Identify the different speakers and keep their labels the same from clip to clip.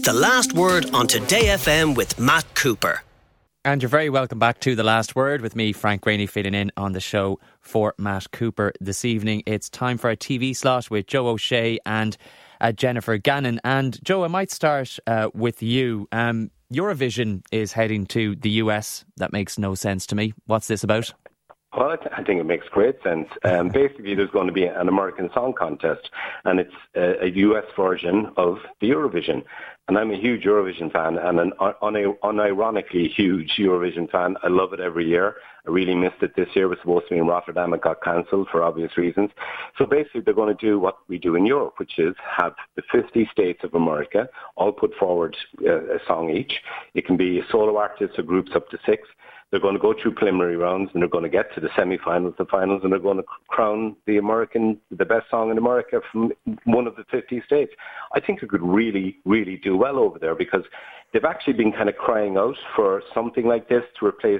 Speaker 1: The Last Word on Today FM with Matt Cooper.
Speaker 2: And you're very welcome back to The Last Word with me, Frank Rainey, filling in on the show for Matt Cooper this evening. It's time for a TV slot with Joe O'Shea and Jennifer Gannon. And Joe, I might start with you. Eurovision is heading to the US. That makes no sense to me. What's this about?
Speaker 3: Well, I think it makes great sense. Basically, there's going to be an American Song Contest, and it's a US version of the Eurovision. And I'm a huge Eurovision fan, and an unironically huge Eurovision fan. I love it every year. I really missed it this year. It was supposed to be in Rotterdam. It got cancelled for obvious reasons. So basically, they're going to do what we do in Europe, which is have the 50 states of America all put forward a song each. It can be solo artists or groups up to 6. They're going to go through preliminary rounds, and they're going to get to the semi-finals, the finals, and they're going to crown the best song in America from one of the 50 states. I think it could really, really do well over there, because they've actually been kind of crying out for something like this to replace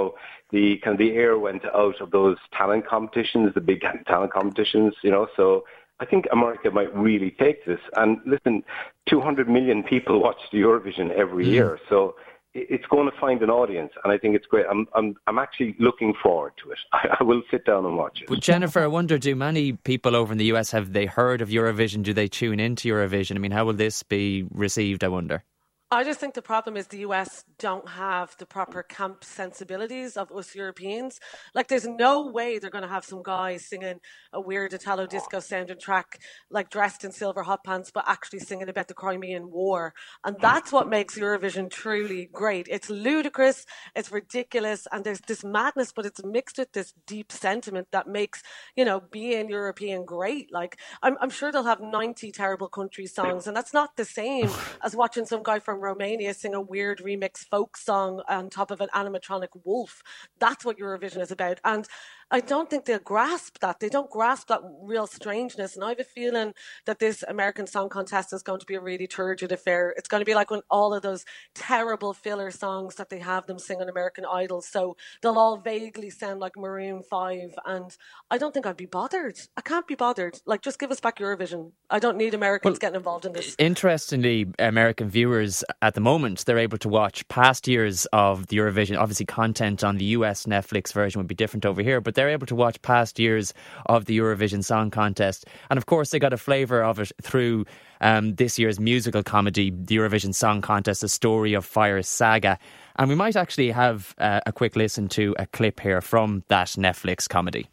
Speaker 3: the air went out of those talent competitions, the big talent competitions, so I think America might really take this. And listen, 200 million people watch the Eurovision every year, so it's going to find an audience, and I think it's great. I'm actually looking forward to it. I will sit down and watch it.
Speaker 2: Well, Jennifer, I wonder, do many people over in the US, have they heard of Eurovision? Do they tune into Eurovision? I mean, how will this be received, I wonder?
Speaker 4: I just think the problem is the US don't have the proper camp sensibilities of us Europeans. Like, there's no way they're going to have some guy singing a weird Italo disco sounding track, like dressed in silver hot pants, but actually singing about the Crimean War. And that's what makes Eurovision truly great. It's ludicrous, it's ridiculous, and there's this madness, but it's mixed with this deep sentiment that makes, being European great. Like, I'm sure they'll have 90 terrible country songs, and that's not the same as watching some guy from Romania sing a weird remix folk song on top of an animatronic wolf. That's what Eurovision is about. And I don't think they'll grasp that. They don't grasp that real strangeness. And I have a feeling that this American Song Contest is going to be a really turgid affair. It's going to be like when all of those terrible filler songs that they have them sing on American Idol. So they'll all vaguely sound like Maroon 5. And I don't think I'd be bothered. I can't be bothered. Like, just give us back Eurovision. I don't need Americans getting involved in this.
Speaker 2: Interestingly, American viewers at the moment, they're able to watch past years of the Eurovision. Obviously, content on the US Netflix version would be different over here, but they're able to watch past years of the Eurovision Song Contest. And of course, they got a flavour of it through this year's musical comedy, the Eurovision Song Contest, A Story of Fire saga. And we might actually have a quick listen to a clip here from that Netflix comedy.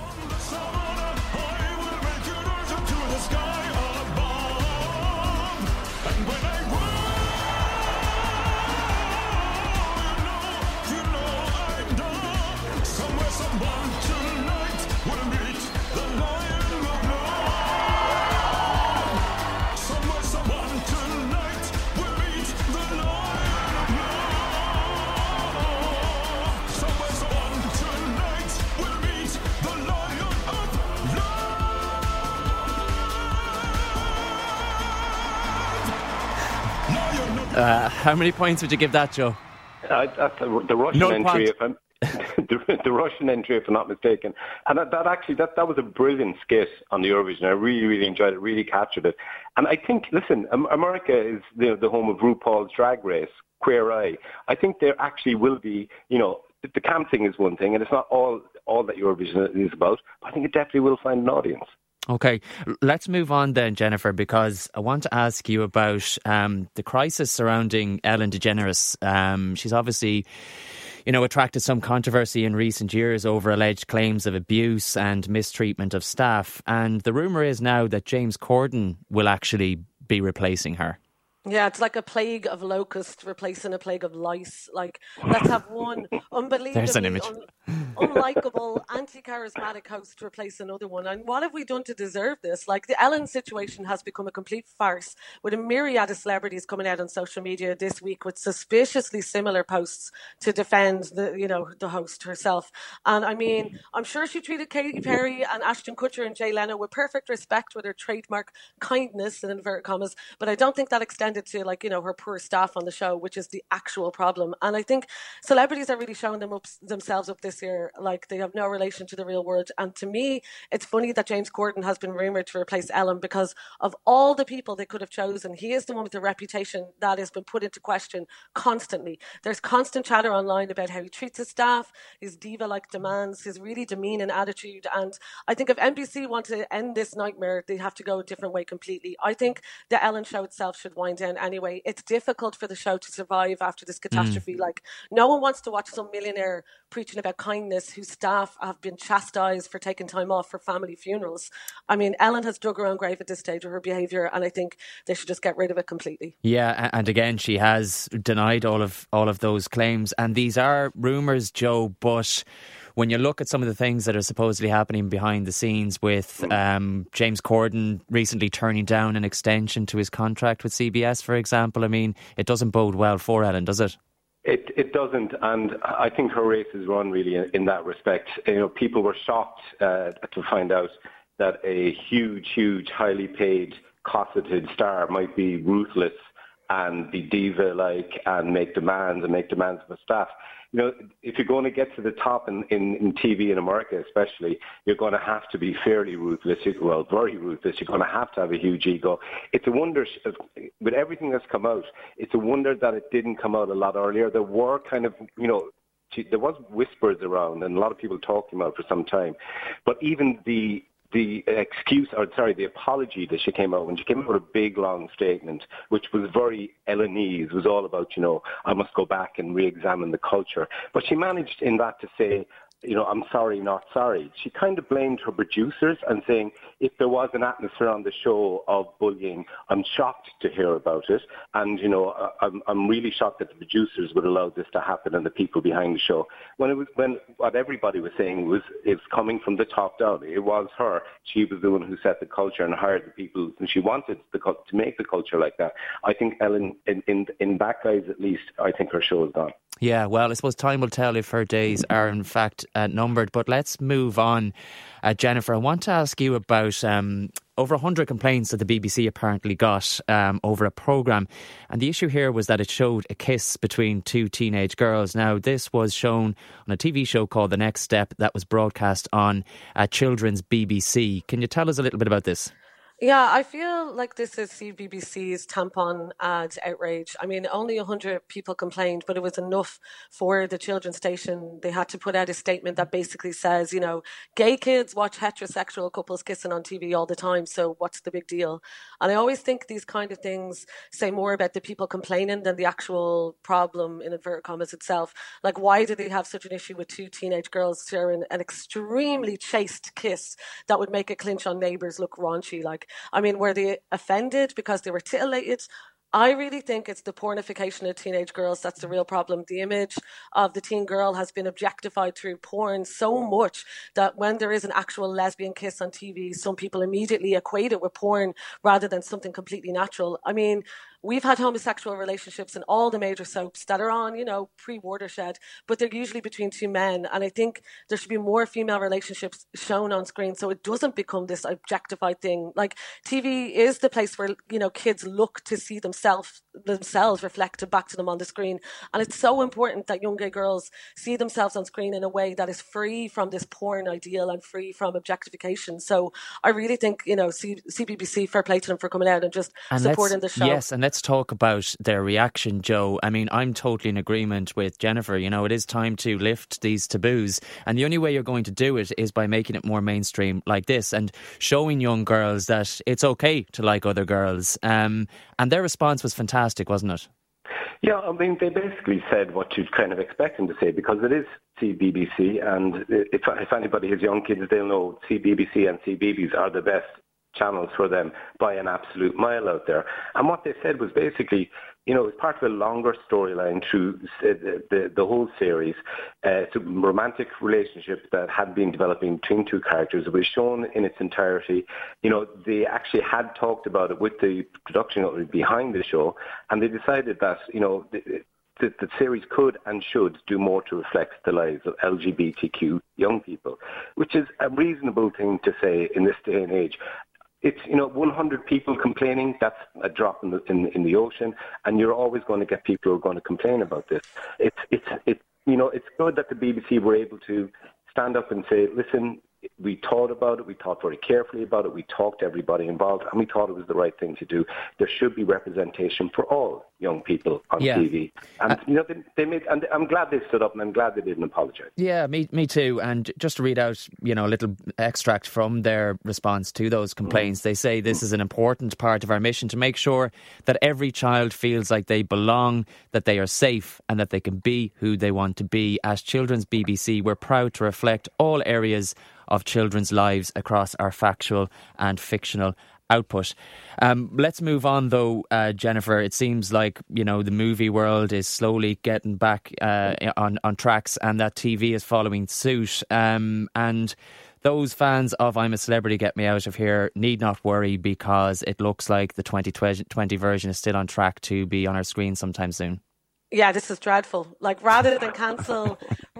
Speaker 2: How many points would you give that, Joe?
Speaker 3: That's the Russian entry, the Russian entry, if I'm not mistaken. And that was a brilliant skit on the Eurovision. I really, really enjoyed it, really captured it. And I think, listen, America is the home of RuPaul's Drag Race, Queer Eye. I think there actually will be, the camp thing is one thing, and it's not all that Eurovision is about, but I think it definitely will find an audience.
Speaker 2: Okay, let's move on then, Jennifer, because I want to ask you about the crisis surrounding Ellen DeGeneres. She's obviously, attracted some controversy in recent years over alleged claims of abuse and mistreatment of staff. And the rumour is now that James Corden will actually be replacing her.
Speaker 4: Yeah, it's like a plague of locusts replacing a plague of lice. Like, let's have one unbelievably unlikable, anti-charismatic host replace another one. And what have we done to deserve this? Like, the Ellen situation has become a complete farce, with a myriad of celebrities coming out on social media this week with suspiciously similar posts to defend the host herself. And I mean, I'm sure she treated Katy Perry and Ashton Kutcher and Jay Leno with perfect respect, with her trademark kindness, in inverted commas, but I don't think that extended to her poor staff on the show, which is the actual problem. And I think celebrities are really showing themselves up this here. Like, they have no relation to the real world. And to me, it's funny that James Corden has been rumoured to replace Ellen, because of all the people they could have chosen, he is the one with the reputation that has been put into question constantly. There's constant chatter online about how he treats his staff, his diva-like demands, his really demeaning attitude. And I think if NBC want to end this nightmare, they have to go a different way completely. I think the Ellen show itself should wind down anyway. It's difficult for the show to survive after this catastrophe. Like, no one wants to watch some millionaire preaching about kindness whose staff have been chastised for taking time off for family funerals. I mean, Ellen has dug her own grave at this stage with her behaviour, and I think they should just get rid of it completely.
Speaker 2: Yeah, and again, she has denied all of those claims, and these are rumours, Joe, but when you look at some of the things that are supposedly happening behind the scenes with James Corden recently turning down an extension to his contract with CBS, for example, I mean, it doesn't bode well for Ellen, does it?
Speaker 3: It doesn't, and I think her race is run really in that respect. You know, people were shocked to find out that a huge, highly paid, cosseted star might be ruthless and be diva-like and make demands of the staff. You know, if you're going to get to the top in TV in America especially, you're going to have to be fairly ruthless, very ruthless. You're going to have a huge ego. It's a wonder, with everything that's come out, it's a wonder that it didn't come out a lot earlier. There were kind of, you know, there was whispers around and a lot of people talking about it for some time. But even the apology that she came out when she came out with a big long statement, which was very Ellenese, was all about, you know, I must go back and re-examine the culture. But she managed in that to say, you know, I'm sorry, not sorry. She kind of blamed her producers and saying, if there was an atmosphere on the show of bullying, I'm shocked to hear about it. And, you know, I'm really shocked that the producers would allow this to happen and the people behind the show. When what everybody was saying was, it's coming from the top down. It was her. She was the one who set the culture and hired the people who she wanted to make the culture like that. I think Ellen, in that guise at least, I think her show is gone.
Speaker 2: Yeah, well, I suppose time will tell if her days are in fact numbered. But let's move on. Jennifer, I want to ask you about over 100 complaints that the BBC apparently got over a programme. And the issue here was that it showed a kiss between two teenage girls. Now, this was shown on a TV show called The Next Step that was broadcast on Children's BBC. Can you tell us a little bit about this?
Speaker 4: Yeah, I feel like this is CBBC's tampon ad outrage. I mean, only 100 people complained, but it was enough for the children's station. They had to put out a statement that basically says, you know, gay kids watch heterosexual couples kissing on TV all the time, so what's the big deal? And I always think these kind of things say more about the people complaining than the actual problem, in inverted commas, itself. Like, why do they have such an issue with two teenage girls sharing an extremely chaste kiss that would make a clinch on Neighbours look raunchy? Like, I mean, were they offended because they were titillated? I really think it's the pornification of teenage girls that's the real problem. The image of the teen girl has been objectified through porn so much that when there is an actual lesbian kiss on TV, some people immediately equate it with porn rather than something completely natural. I mean, we've had homosexual relationships in all the major soaps that are on, you know, pre-Watershed, but they're usually between two men. And I think there should be more female relationships shown on screen so it doesn't become this objectified thing. Like, TV is the place where, you know, kids look to see themselves reflected back to them on the screen. And it's so important that young gay girls see themselves on screen in a way that is free from this porn ideal and free from objectification. So I really think, you know, CBBC, fair play to them for coming out and just supporting the show.
Speaker 2: Yes, and let's talk about their reaction, Joe. I mean, I'm totally in agreement with Jennifer. You know, it is time to lift these taboos. And the only way you're going to do it is by making it more mainstream like this and showing young girls that it's okay to like other girls. And their response was fantastic, wasn't it?
Speaker 3: Yeah, I mean, they basically said what you'd kind of expect them to say, because it is CBBC, and if anybody has young kids, they'll know CBBC and CBeebies are the best channels for them by an absolute mile out there. And what they said was basically, you know, it's part of a longer storyline through the whole series. It's a romantic relationship that had been developing between two characters. It was shown in its entirety. You know, they actually had talked about it with the production behind the show, and they decided that, you know, the series could and should do more to reflect the lives of LGBTQ young people, which is a reasonable thing to say in this day and age. It's, you know, 100 people complaining, that's a drop in the ocean, and you're always going to get people who are going to complain about this. it's good that the BBC were able to stand up and say, listen, we thought about it, we thought very carefully about it, we talked to everybody involved, and we thought it was the right thing to do. There should be representation for all young people on TV. And, they made, and I'm glad they stood up, and I'm glad they didn't apologise.
Speaker 2: Yeah, me too. And just to read out, a little extract from their response to those complaints, they say this is an important part of our mission to make sure that every child feels like they belong, that they are safe, and that they can be who they want to be. As Children's BBC, we're proud to reflect all areas of children's lives across our factual and fictional output. Let's move on though, Jennifer. It seems like, the movie world is slowly getting back on tracks, and that TV is following suit. And those fans of I'm a Celebrity, Get Me Out of Here need not worry, because it looks like the 2020 version is still on track to be on our screen sometime soon.
Speaker 4: Yeah, this is dreadful. Like, rather than cancel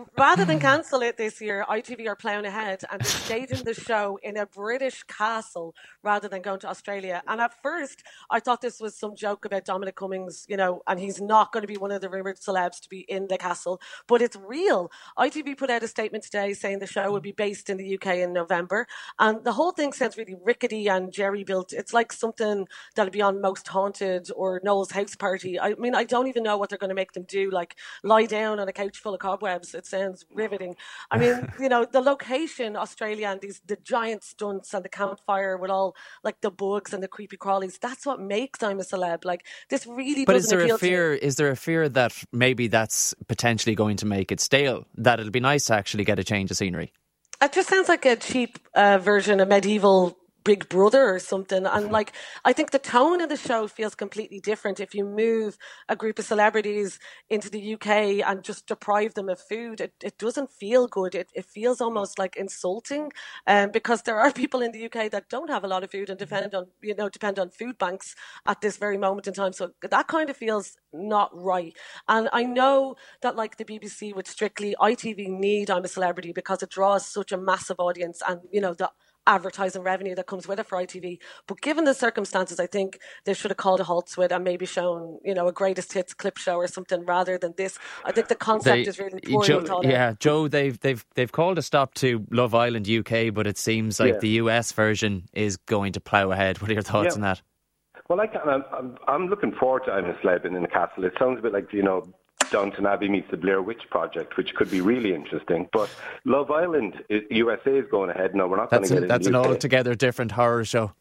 Speaker 4: it this year, ITV are ploughing ahead and they're staging the show in a British castle rather than going to Australia. And at first, I thought this was some joke about Dominic Cummings, and he's not going to be one of the rumoured celebs to be in the castle. But it's real. ITV put out a statement today saying the show will be based in the UK in November. And the whole thing sounds really rickety and jerry-built. It's like something that'll be on Most Haunted or Noel's House Party. I mean, I don't even know what they're going to make them do, like lie down on a couch full of cobwebs. It sounds riveting. I mean, the location, Australia, and the giant stunts and the campfire with all like the bugs and the creepy crawlies, that's what makes I'm a Celeb. Like, this really
Speaker 2: but
Speaker 4: doesn't appeal to me.
Speaker 2: Is there a fear that maybe that's potentially going to make it stale, that it'll be nice to actually get a change of scenery?
Speaker 4: It just sounds like a cheap version of medieval Big Brother or something. And like, I think the tone of the show feels completely different if you move a group of celebrities into the UK and just deprive them of food. It doesn't feel good. It feels almost like insulting, because there are people in the UK that don't have a lot of food and depend on food banks at this very moment in time. So that kind of feels not right. And I know that, like the BBC with Strictly, ITV need I'm a Celebrity because it draws such a massive audience, and the advertising revenue that comes with it for ITV. But given the circumstances, I think they should have called a halt to it and maybe shown, a greatest hits clip show or something rather than this. I think the concept is really poorly thought out.
Speaker 2: Yeah, Joe, they've called a stop to Love Island UK, but it seems like the US version is going to plough ahead. What are your thoughts on that?
Speaker 3: Well, I'm looking forward to I'm a Celeb in the Castle. It sounds a bit like, Downton Abbey meets the Blair Witch Project, which could be really interesting. But Love Island, USA is going ahead. No, we're not going to get it.
Speaker 2: That's an altogether different horror show.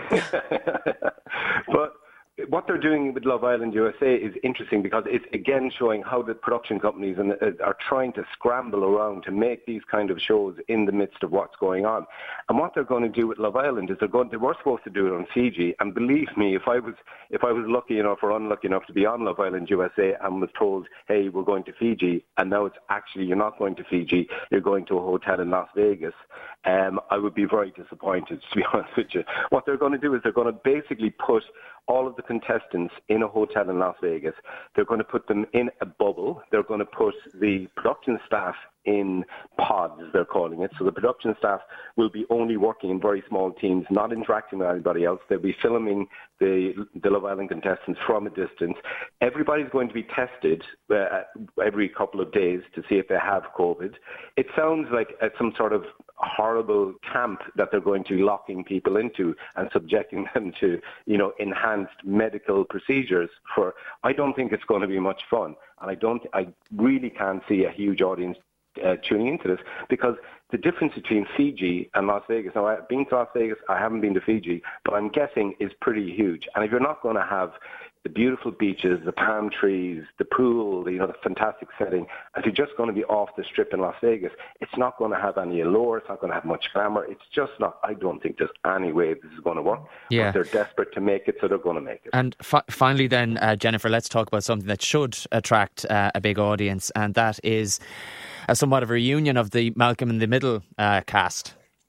Speaker 3: But what they're doing with Love Island USA is interesting because it's again showing how the production companies are trying to scramble around to make these kind of shows in the midst of what's going on. And what they're going to do with Love Island is they were supposed to do it on Fiji. And believe me, if I was lucky enough or unlucky enough to be on Love Island USA and was told, hey, we're going to Fiji, and now it's actually you're not going to Fiji, you're going to a hotel in Las Vegas, I would be very disappointed, to be honest with you. What they're going to do is they're going to basically put all of the contestants in a hotel in Las Vegas. They're going to put them in a bubble. They're going to put the production staff in pods, they're calling it. So the production staff will be only working in very small teams, not interacting with anybody else. They'll be filming the Love Island contestants from a distance. Everybody's going to be tested every couple of days to see if they have COVID. It sounds like some sort of horrible camp that they're going to be locking people into and subjecting them to, enhanced medical procedures. I don't think it's going to be much fun, and I really can't see a huge audience tuning into this, because the difference between Fiji and Las Vegas, now I've been to Las Vegas, I haven't been to Fiji, but I'm guessing is pretty huge. And if you're not going to have the beautiful beaches, the palm trees, the pool, the fantastic setting, if you're just going to be off the strip in Las Vegas, it's not going to have any allure, it's not going to have much glamour, it's just not, I don't think there's any way this is going to work.
Speaker 2: Yeah.
Speaker 3: But they're desperate to make it, so they're going to make it.
Speaker 2: And finally then, Jennifer, let's talk about something that should attract a big audience, and that is somewhat of a reunion of the Malcolm in the Middle cast.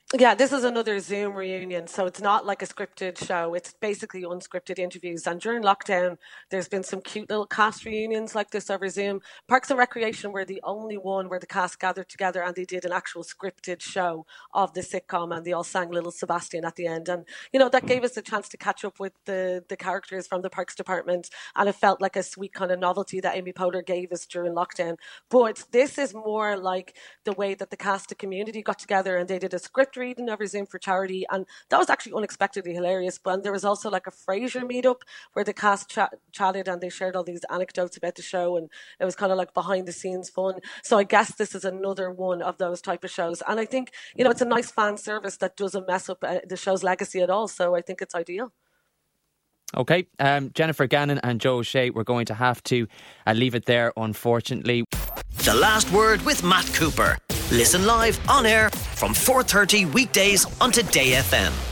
Speaker 4: Yeah, this is another Zoom reunion. So it's not like a scripted show. It's basically unscripted interviews. And during lockdown, there's been some cute little cast reunions like this over Zoom. Parks and Recreation were the only one where the cast gathered together and they did an actual scripted show of the sitcom, and they all sang Little Sebastian at the end. And, that gave us a chance to catch up with the characters from the Parks Department. And it felt like a sweet kind of novelty that Amy Poehler gave us during lockdown. But this is more like the way that the cast of Community got together and they did a script reading over Zoom for charity, and that was actually unexpectedly hilarious. But there was also like a Frasier meetup where the cast chatted and they shared all these anecdotes about the show, and it was kind of like behind the scenes fun. So I guess this is another one of those type of shows, and I think it's a nice fan service that doesn't mess up the show's legacy at all. So I think it's ideal.
Speaker 2: Okay, Jennifer Gannon and Joe O'Shea, we're going to have to leave it there, unfortunately.
Speaker 1: The Last Word with Matt Cooper. Listen live on air from 4:30 weekdays on Today FM.